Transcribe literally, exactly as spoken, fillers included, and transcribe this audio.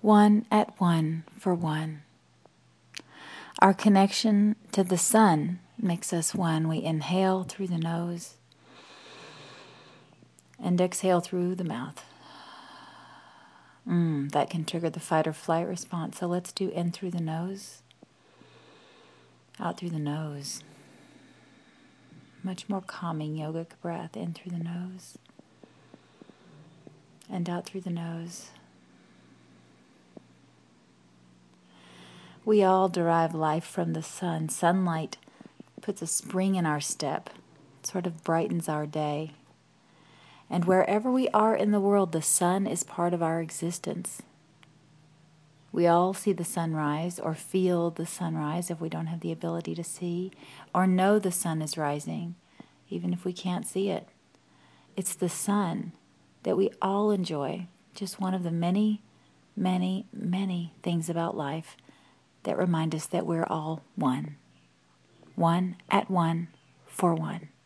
one at one for one. Our connection to the sun makes us one. We inhale through the nose and exhale through the mouth. Mm, that can trigger the fight or flight response. So let's do in through the nose, out through the nose. Much more calming yogic breath. In through the nose and out through the nose. We all derive life from the sun. Sunlight puts a spring in our step. It sort of brightens our day. And wherever we are in the world, the sun is part of our existence. We all see the sunrise or feel the sunrise if we don't have the ability to see, or know the sun is rising, even if we can't see it. It's the sun that we all enjoy, just one of the many, many, many things about life that remind us that we're all one. One at one for one.